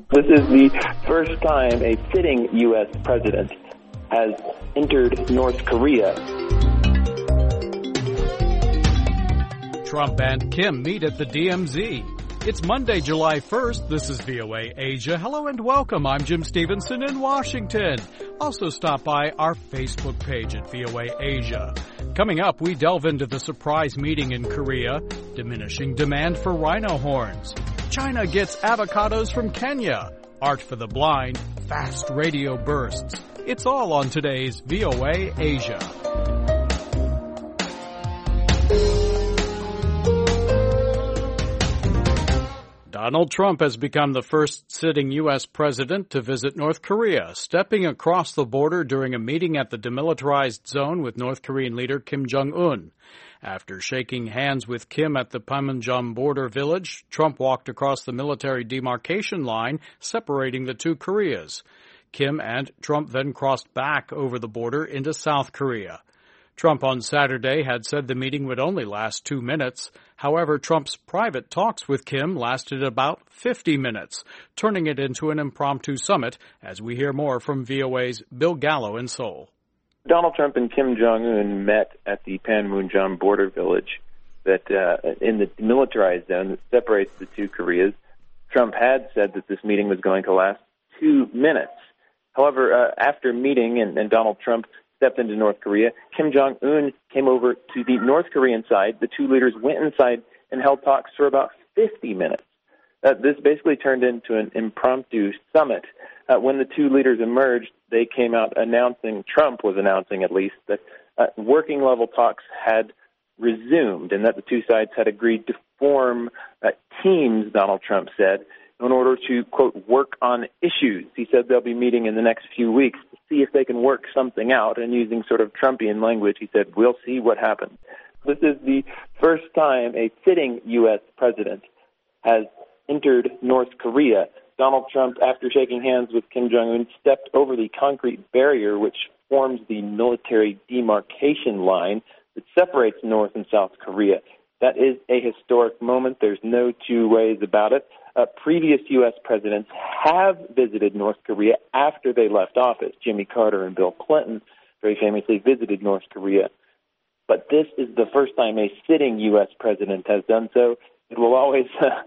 This is the first time a sitting U.S. president has entered North Korea. Trump and Kim meet at the DMZ. It's Monday, July 1st. This is VOA Asia. Hello and welcome. I'm Jim Stevenson in Washington. Also stop by our Facebook page at VOA Asia. Coming up, we delve into the surprise meeting in Korea, diminishing demand for rhino horns. China gets avocados from Kenya. Art for the blind, fast radio bursts. It's all on today's VOA Asia. Donald Trump has become the first sitting U.S. president to visit North Korea, stepping across the border during a meeting at the demilitarized zone with North Korean leader Kim Jong-un. After shaking hands with Kim at the Panmunjom border village, Trump walked across the military demarcation line separating the two Koreas. Kim and Trump then crossed back over the border into South Korea. Trump on Saturday had said the meeting would only last 2 minutes. However, Trump's private talks with Kim lasted about 50 minutes, turning it into an impromptu summit, as we hear more from VOA's Bill Gallo in Seoul. Donald Trump and Kim Jong-un met at the Panmunjom border village that in the militarized zone that separates the two Koreas. Trump had said that this meeting was going to last 2 minutes. However, after meeting and Donald Trump stepped into North Korea, Kim Jong-un came over to the North Korean side. The two leaders went inside and held talks for about 50 minutes. This basically turned into an impromptu summit. When the two leaders emerged, they came out announcing, Trump was announcing at least, that working level talks had resumed and that the two sides had agreed to form teams, Donald Trump said, in order to, quote, work on issues. He said they'll be meeting in the next few weeks to see if they can work something out. And using sort of Trumpian language, he said, we'll see what happens. This is the first time a sitting U.S. president has entered North Korea. Donald Trump, after shaking hands with Kim Jong-un, stepped over the concrete barrier which forms the military demarcation line that separates North and South Korea. That is a historic moment. There's no two ways about it. Previous U.S. presidents have visited North Korea after they left office. Jimmy Carter and Bill Clinton very famously visited North Korea. But this is the first time a sitting U.S. president has done so. It will always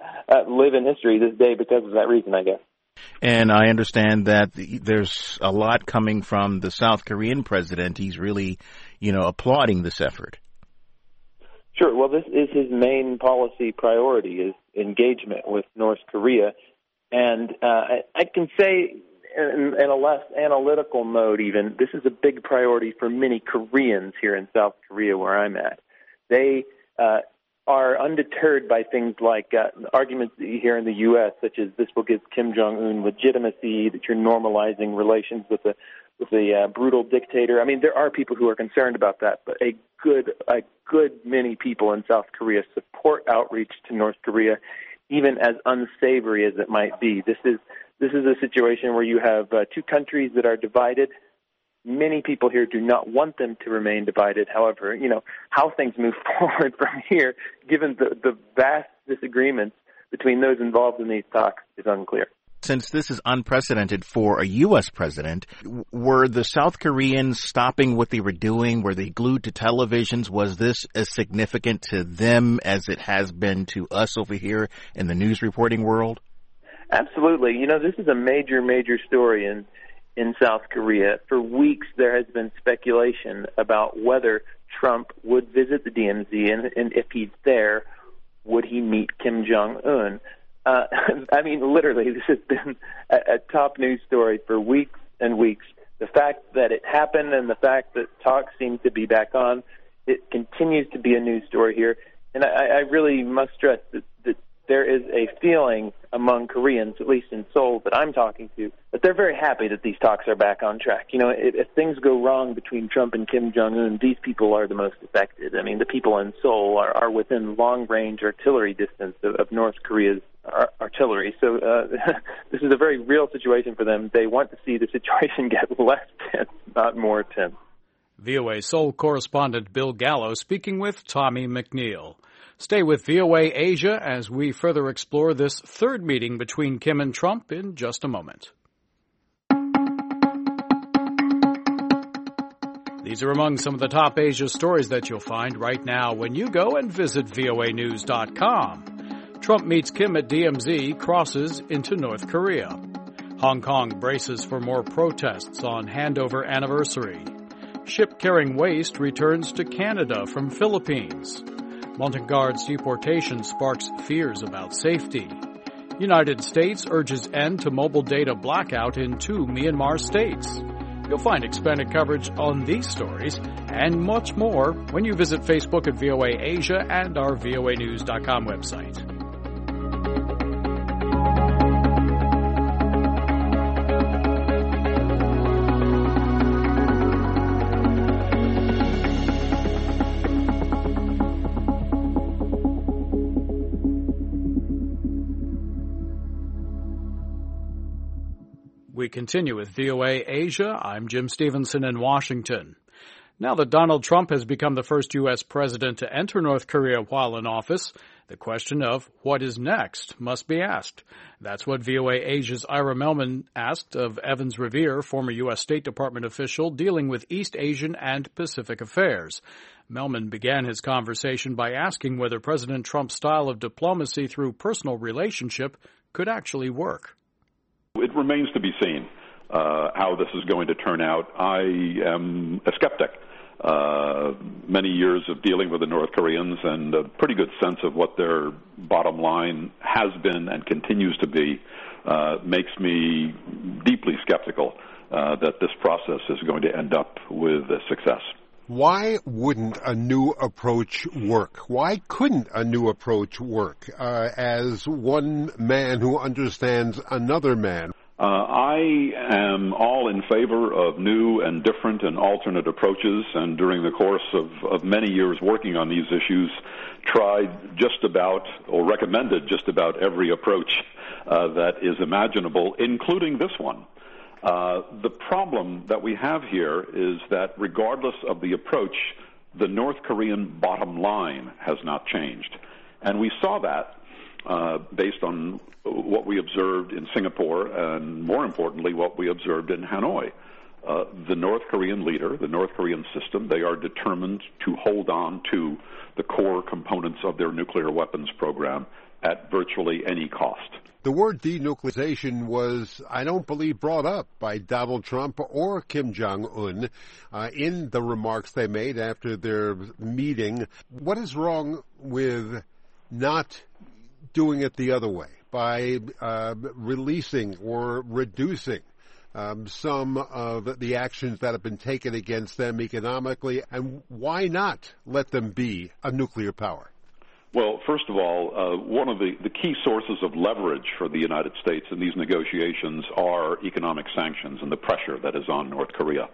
live in history this day because of that reason, I guess. And I understand that there's a lot coming from the South Korean president. He's really, applauding this effort. Sure. Well, this is his main policy priority, is engagement with North Korea. And I can say in a less analytical mode even, this is a big priority for many Koreans here in South Korea where I'm at. They are undeterred by things like arguments that you hear in the U.S., such as this will give Kim Jong-un legitimacy, that you're normalizing relations with a brutal dictator. I mean, there are people who are concerned about that, but a good many people in South Korea support outreach to North Korea, even as unsavory as it might be. This is a situation where you have two countries that are divided. Many people here do not want them to remain divided. However, how things move forward from here, given the vast disagreements between those involved in these talks, is unclear. Since this is unprecedented for a U.S. president, were the South Koreans stopping what they were doing? Were they glued to televisions? Was this as significant to them as it has been to us over here in the news reporting world? Absolutely. This is a major, major story in South Korea. For weeks, there has been speculation about whether Trump would visit the DMZ, and if he's there, would he meet Kim Jong-un? Literally, this has been a top news story for weeks and weeks. The fact that it happened and the fact that talks seem to be back on, it continues to be a news story here. And I really must stress that there is a feeling among Koreans, at least in Seoul that I'm talking to, that they're very happy that these talks are back on track. If things go wrong between Trump and Kim Jong-un, these people are the most affected. I mean, the people in Seoul are within long-range artillery distance of North Korea's artillery. So this is a very real situation for them. They want to see the situation get less tense, not more tense. VOA Seoul correspondent Bill Gallo speaking with Tommy McNeil. Stay with VOA Asia as we further explore this third meeting between Kim and Trump in just a moment. These are among some of the top Asia stories that you'll find right now when you go and visit voanews.com. Trump meets Kim at DMZ, crosses into North Korea. Hong Kong braces for more protests on handover anniversary. Ship carrying waste returns to Canada from Philippines. Montagnard's deportation sparks fears about safety. United States urges end to mobile data blackout in 2 Myanmar states. You'll find expanded coverage on these stories and much more when you visit Facebook at VOA Asia and our voanews.com website. We continue with VOA Asia. I'm Jim Stevenson in Washington. Now that Donald Trump has become the first U.S. president to enter North Korea while in office, the question of what is next must be asked. That's what VOA Asia's Ira Melman asked of Evans Revere, former U.S. State Department official dealing with East Asian and Pacific affairs. Melman began his conversation by asking whether President Trump's style of diplomacy through personal relationship could actually work. It remains to be seen how this is going to turn out. I am a skeptic. Many years of dealing with the North Koreans and a pretty good sense of what their bottom line has been and continues to be makes me deeply skeptical that this process is going to end up with success. Why wouldn't a new approach work? Why couldn't a new approach work as one man who understands another man? I am all in favor of new and different and alternate approaches, and during the course of many years working on these issues, tried just about, or recommended just about every approach that is imaginable, including this one. The problem that we have here is that regardless of the approach, the North Korean bottom line has not changed. And we saw that based on what we observed in Singapore and, more importantly, what we observed in Hanoi. The North Korean leader, the North Korean system, they are determined to hold on to the core components of their nuclear weapons program at virtually any cost. The word denuclearization was, I don't believe, brought up by Donald Trump or Kim Jong-un in the remarks they made after their meeting. What is wrong with not doing it the other way, by releasing or reducing some of the actions that have been taken against them economically, and why not let them be a nuclear power? Well, first of all, one of the key sources of leverage for the United States in these negotiations are economic sanctions and the pressure that is on North Korea.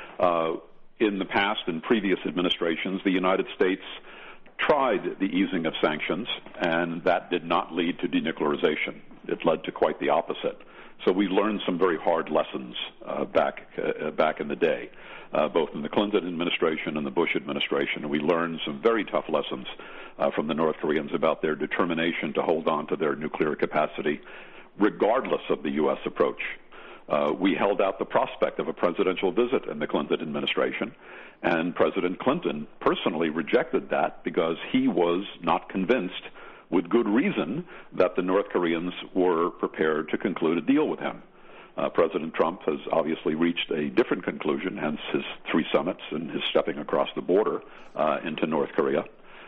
In the past, in previous administrations, the United States tried the easing of sanctions, and that did not lead to denuclearization. It led to quite the opposite. So we learned some very hard lessons back in the day, both in the Clinton administration and the Bush administration. And we learned some very tough lessons from the North Koreans about their determination to hold on to their nuclear capacity, regardless of the U.S. approach. We held out the prospect of a presidential visit in the Clinton administration, and President Clinton personally rejected that because he was not convinced, with good reason, that the North Koreans were prepared to conclude a deal with him. President Trump has obviously reached a different conclusion, hence his 3 summits and his stepping across the border into North Korea.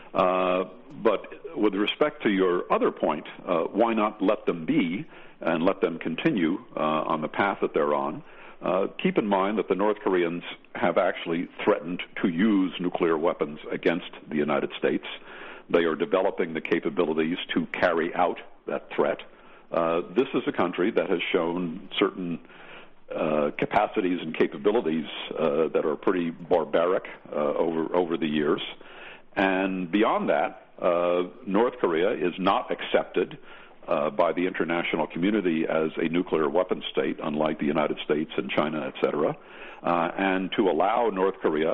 But with respect to your other point, why not let them be and let them continue on the path that they're on? Keep in mind that the North Koreans have actually threatened to use nuclear weapons against the United States. They are developing the capabilities to carry out that threat. This is a country that has shown certain capacities and capabilities that are pretty barbaric over the years. And beyond that, North Korea is not accepted by the international community as a nuclear weapons state, unlike the United States and China, et cetera. And to allow North Korea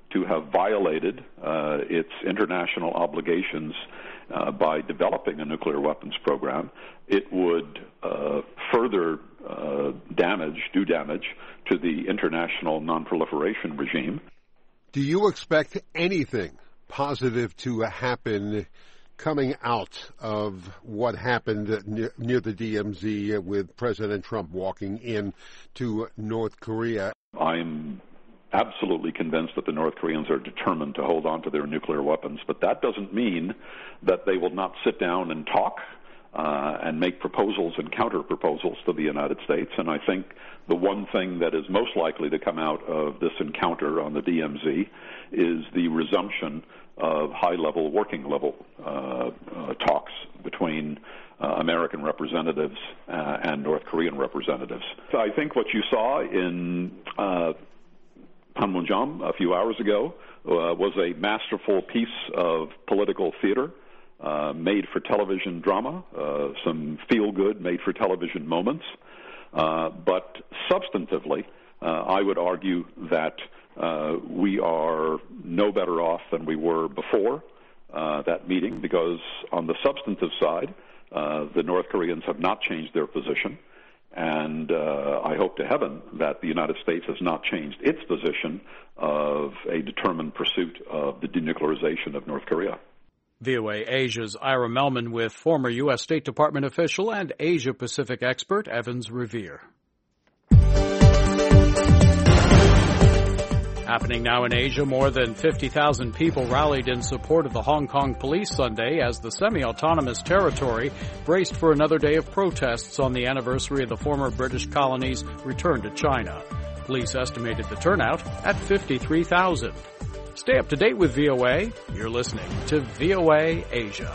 to have violated its international obligations by developing a nuclear weapons program, it would further do damage to the international non-proliferation regime. Do you expect anything positive to happen coming out of what happened near the DMZ with President Trump walking in to North Korea? I'm absolutely convinced that the North Koreans are determined to hold on to their nuclear weapons, but that doesn't mean that they will not sit down and talk and make proposals and counter-proposals to the United States. And I think the one thing that is most likely to come out of this encounter on the DMZ is the resumption of high-level, working-level talks between American representatives and North Korean representatives. So I think what you saw in Panmunjom a few hours ago was a masterful piece of political theater, made-for-television drama, some feel-good, made-for-television moments. But substantively, I would argue that we are no better off than we were before that meeting, because on the substantive side, the North Koreans have not changed their position. And I hope to heaven that the United States has not changed its position of a determined pursuit of the denuclearization of North Korea. VOA Asia's Ira Melman with former U.S. State Department official and Asia-Pacific expert Evans Revere. Happening now in Asia, more than 50,000 people rallied in support of the Hong Kong police Sunday as the semi-autonomous territory braced for another day of protests on the anniversary of the former British colony's return to China. Police estimated the turnout at 53,000. Stay up to date with VOA. You're listening to VOA Asia.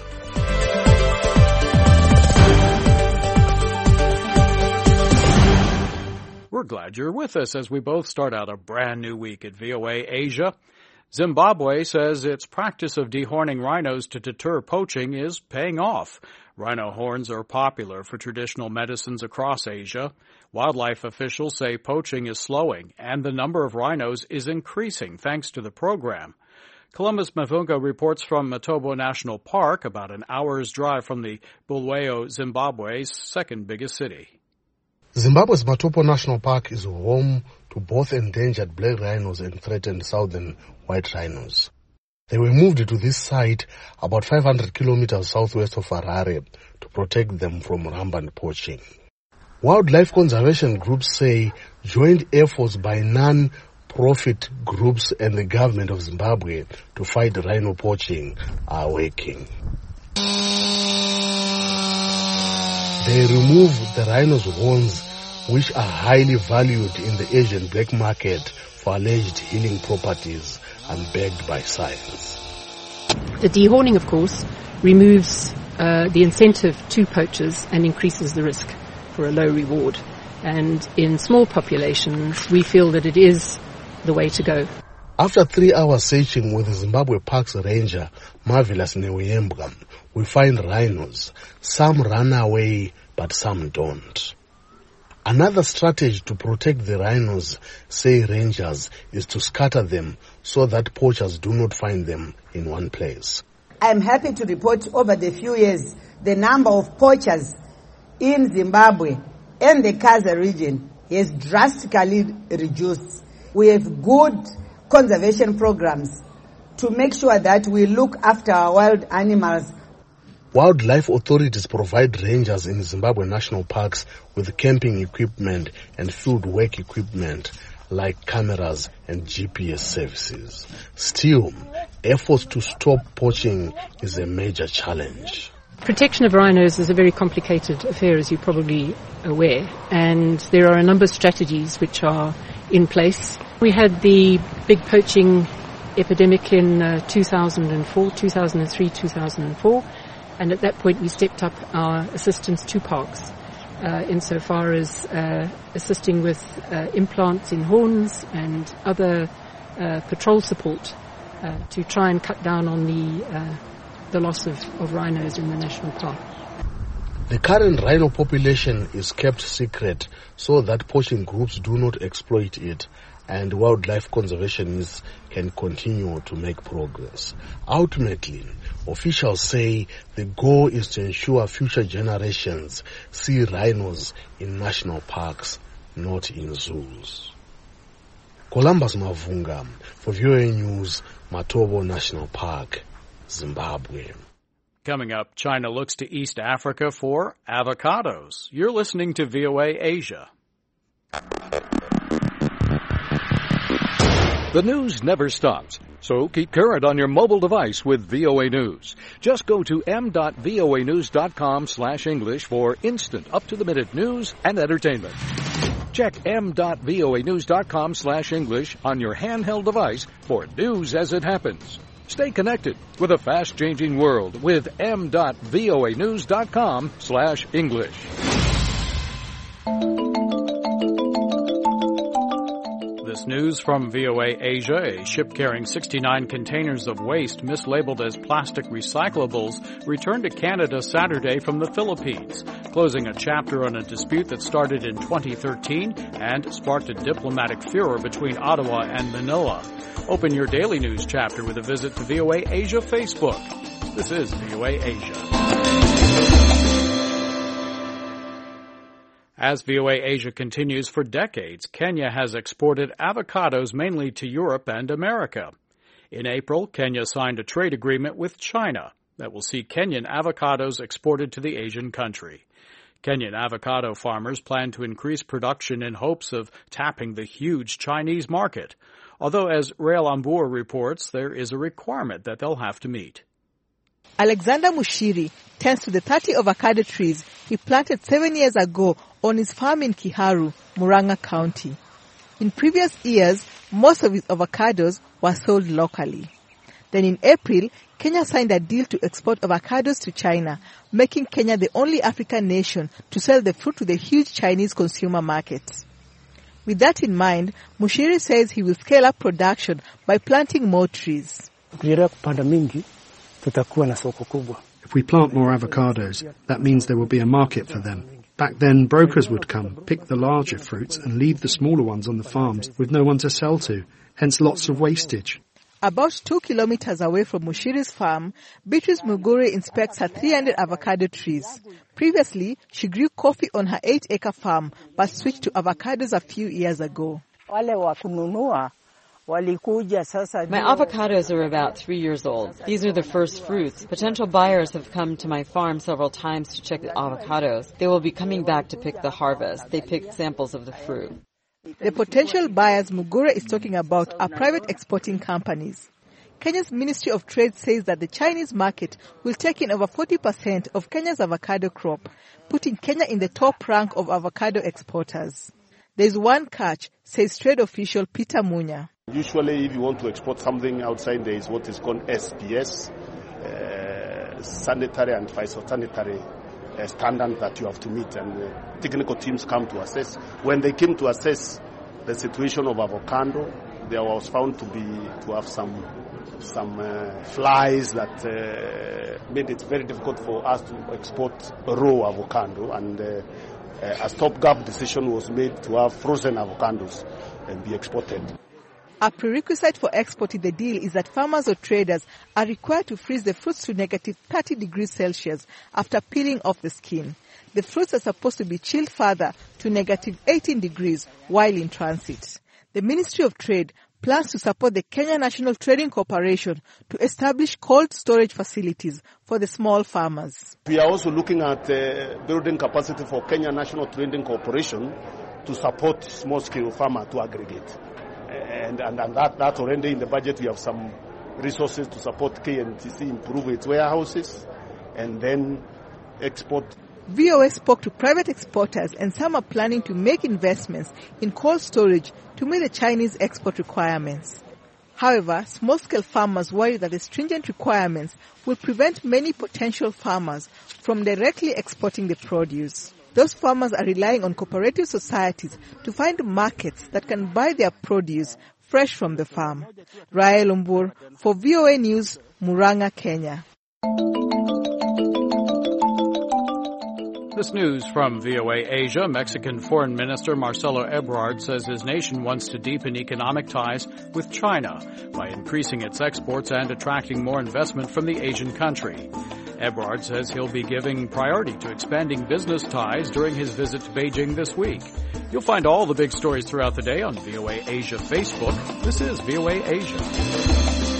We're glad you're with us as we both start out a brand new week at VOA Asia. Zimbabwe says its practice of dehorning rhinos to deter poaching is paying off. Rhino horns are popular for traditional medicines across Asia. Wildlife officials say poaching is slowing and the number of rhinos is increasing thanks to the program. Columbus Mavunga reports from Matobo National Park, about an hour's drive from the Bulawayo, Zimbabwe's second biggest city. Zimbabwe's Matopo National Park is home to both endangered black rhinos and threatened southern white rhinos. They were moved to this site about 500 kilometers southwest of Harare to protect them from rampant poaching. Wildlife conservation groups say joint efforts by non-profit groups and the government of Zimbabwe to fight rhino poaching are working. They remove the rhino's horns, which are highly valued in the Asian black market for alleged healing properties and backed by science. The dehorning, of course, removes the incentive to poachers and increases the risk for a low reward. And in small populations, we feel that it is the way to go. After 3 hours searching with the Zimbabwe Parks Ranger, Marvelous Newembwa, we find rhinos. Some run away, but some don't. Another strategy to protect the rhinos, say rangers, is to scatter them so that poachers do not find them in one place. I'm happy to report over the few years the number of poachers in Zimbabwe and the Kaza region has drastically reduced. We have good conservation programs to make sure that we look after our wild animals. Wildlife authorities provide rangers in Zimbabwe national parks with camping equipment and field work equipment like cameras and GPS services. Still, efforts to stop poaching is a major challenge. Protection of rhinos is a very complicated affair, as you're probably aware, and there are a number of strategies which are in place. We had the big poaching epidemic in 2004, 2003, 2004, and at that point we stepped up our assistance to parks insofar as assisting with implants in horns and other patrol support to try and cut down on the loss of rhinos in the national park. The current rhino population is kept secret so that poaching groups do not exploit it and wildlife conservationists can continue to make progress. Ultimately, officials say the goal is to ensure future generations see rhinos in national parks, not in zoos. Columbus Mavunga for VOA News, Matobo National Park, Zimbabwe. Coming up, China looks to East Africa for avocados. You're listening to VOA Asia. The news never stops, so keep current on your mobile device with VOA News. Just go to m.voanews.com/English for instant, up-to-the-minute news and entertainment. Check m.voanews.com/English on your handheld device for news as it happens. Stay connected with a fast-changing world with m.voanews.com/English. This news from VOA Asia: a ship carrying 69 containers of waste mislabeled as plastic recyclables returned to Canada Saturday from the Philippines, closing a chapter on a dispute that started in 2013 and sparked a diplomatic furor between Ottawa and Manila. Open your daily news chapter with a visit to VOA Asia Facebook. This is VOA Asia. As VOA Asia continues, for decades, Kenya has exported avocados mainly to Europe and America. In April, Kenya signed a trade agreement with China that will see Kenyan avocados exported to the Asian country. Kenyan avocado farmers plan to increase production in hopes of tapping the huge Chinese market, although as Rael Ambur reports, there is a requirement that they'll have to meet. Alexander Mushiri tends to the 30 avocado trees he planted 7 years ago on his farm in Kiharu, Murang'a County. In previous years, most of his avocados were sold locally. Then in April, Kenya signed a deal to export avocados to China, making Kenya the only African nation to sell the fruit to the huge Chinese consumer market. With that in mind, Mushiri says he will scale up production by planting more trees. If we plant more avocados, that means there will be a market for them. Back then, brokers would come, pick the larger fruits and leave the smaller ones on the farms with no one to sell to, hence lots of wastage. About 2 kilometers away from Mushiri's farm, Beatrice Mugure inspects her 300 avocado trees. Previously, she grew coffee on her 8-acre farm, but switched to avocados a few years ago. My avocados are about 3 years old. These are the first fruits. Potential buyers have come to my farm several times to check the avocados. They will be coming back to pick the harvest. They picked samples of the fruit. The potential buyers Mugure is talking about are private exporting companies. Kenya's Ministry of Trade says that the Chinese market will take in over 40% of Kenya's avocado crop, putting Kenya in the top rank of avocado exporters. There is one catch, says trade official Peter Munya. Usually, if you want to export something outside, there is what is called SPS, sanitary and phytosanitary standard that you have to meet, and technical teams come to assess. When they came to assess the situation of avocado, there was found to have some flies that made it very difficult for us to export raw avocado, and a stopgap decision was made to have frozen avocados and be exported. A prerequisite for exporting the deal is that farmers or traders are required to freeze the fruits to negative 30 degrees Celsius after peeling off the skin. The fruits are supposed to be chilled further to negative 18 degrees while in transit. The Ministry of Trade plans to support the Kenya National Trading Corporation to establish cold storage facilities for the small farmers. We are also looking at building capacity for Kenya National Trading Corporation to support small-scale farmers to aggregate. And that's already in the budget. We have some resources to support KNTC, improve its warehouses, and then export. VOA spoke to private exporters, and some are planning to make investments in cold storage to meet the Chinese export requirements. However, small-scale farmers worry that the stringent requirements will prevent many potential farmers from directly exporting the produce. Those farmers are relying on cooperative societies to find markets that can buy their produce fresh from the farm. Rael Ambur for VOA News, Murang'a, Kenya. This news from VOA Asia. Mexican Foreign Minister Marcelo Ebrard says his nation wants to deepen economic ties with China by increasing its exports and attracting more investment from the Asian country. Ebrard says he'll be giving priority to expanding business ties during his visit to Beijing this week. You'll find all the big stories throughout the day on VOA Asia Facebook. This is VOA Asia.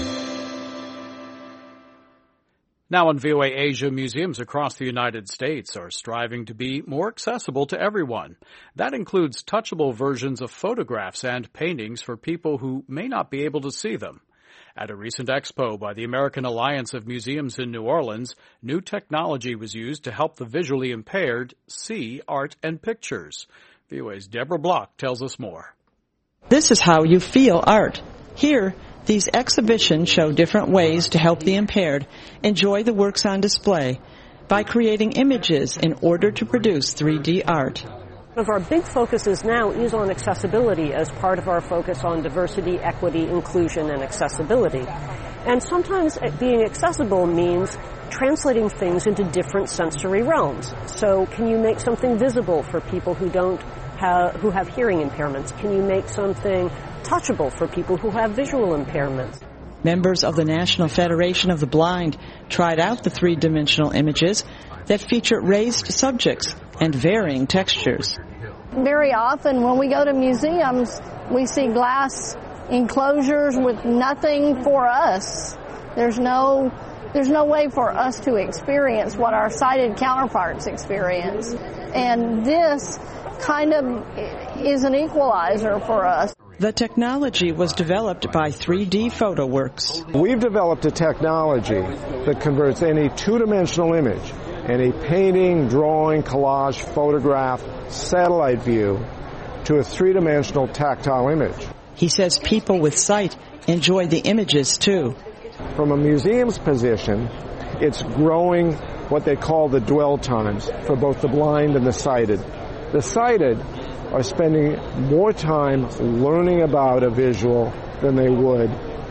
Now on VOA Asia, museums across the United States are striving to be more accessible to everyone. That includes touchable versions of photographs and paintings for people who may not be able to see them. At a recent expo by the American Alliance of Museums in New Orleans, new technology was used to help the visually impaired see art and pictures. VOA's Deborah Block tells us more. This is how you feel art. Here, these exhibitions show different ways to help the impaired enjoy the works on display by creating images in order to produce 3D art. One of our big focuses now is on accessibility as part of our focus on diversity, equity, inclusion, and accessibility. And sometimes being accessible means translating things into different sensory realms. So can you make something visible for people who have hearing impairments? Can you make something touchable for people who have visual impairments? Members of the National Federation of the Blind tried out the three-dimensional images that feature raised subjects and varying textures. Very often when we go to museums, we see glass enclosures with nothing for us. There's no way for us to experience what our sighted counterparts experience. And this kind of is an equalizer for us. The technology was developed by 3D PhotoWorks. We've developed a technology that converts any two-dimensional image, any painting, drawing, collage, photograph, satellite view, to a three-dimensional tactile image. He says people with sight enjoy the images too. From a museum's position, it's growing what they call the dwell times for both the blind and the sighted. The sighted are spending more time learning about a visual than they would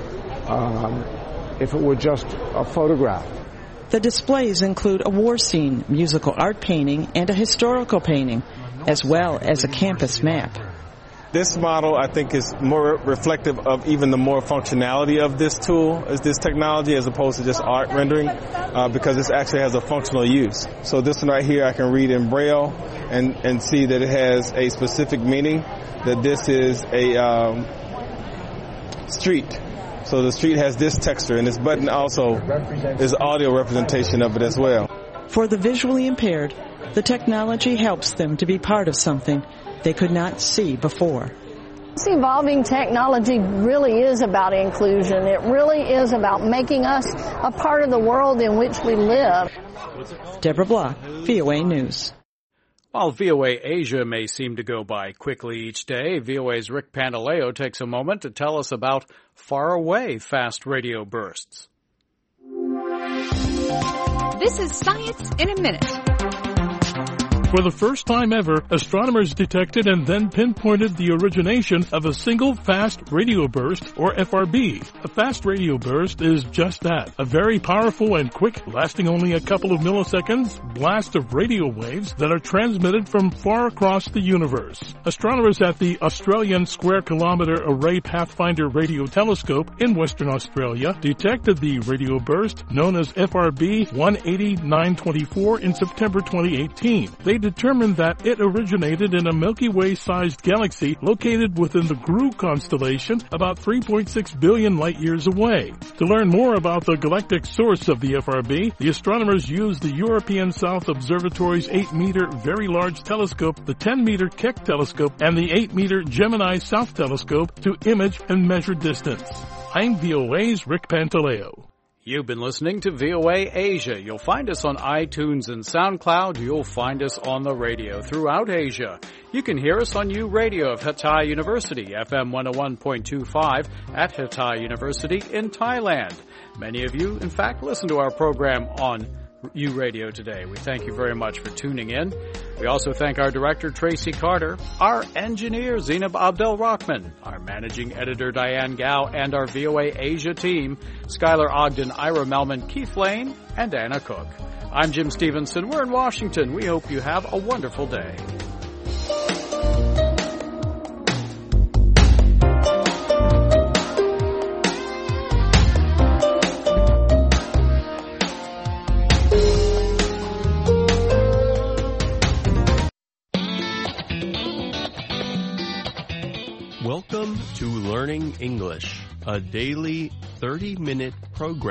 if it were just a photograph. The displays include a war scene, musical art painting, and a historical painting, as well as a campus map. This model, I think, is more reflective of even the more functionality of this tool, this technology, as opposed to just art rendering, because this actually has a functional use. So this one right here, I can read in Braille and see that it has a specific meaning, that this is a street. So the street has this texture, and this button also is audio representation of it as well. For the visually impaired, the technology helps them to be part of something they could not see before. This evolving technology really is about inclusion. It really is about making us a part of the world in which we live. Deborah Block, VOA News. While VOA Asia may seem to go by quickly each day, VOA's Rick Pantaleo takes a moment to tell us about faraway fast radio bursts. This is Science in a Minute. For the first time ever, astronomers detected and then pinpointed the origination of a single fast radio burst, or FRB. A fast radio burst is just that, a very powerful and quick, lasting only a couple of milliseconds, blast of radio waves that are transmitted from far across the universe. Astronomers at the Australian Square Kilometre Array Pathfinder Radio Telescope in Western Australia detected the radio burst known as FRB 180-924 in September 2018. They determined that it originated in a Milky Way-sized galaxy located within the Grue constellation about 3.6 billion light-years away. To learn more about the galactic source of the FRB, the astronomers used the European South Observatory's 8-meter Very Large Telescope, the 10-meter Keck Telescope, and the 8-meter Gemini South Telescope to image and measure distance. I'm VOA's Rick Pantaleo. You've been listening to VOA Asia. You'll find us on iTunes and SoundCloud. You'll find us on the radio throughout Asia. You can hear us on U Radio of Hatay University, FM 101.25 at Hatay University in Thailand. Many of you, in fact, listen to our program on U Radio today. We thank you very much for tuning in. We also thank our director, Tracy Carter, our engineer, Zainab Abdel-Rahman, our managing editor, Diane Gao, and our VOA Asia team, Skylar Ogden, Ira Melman, Keith Lane, and Anna Cook. I'm Jim Stevenson. We're in Washington. We hope you have a wonderful day. Welcome to Learning English, a daily 30-minute program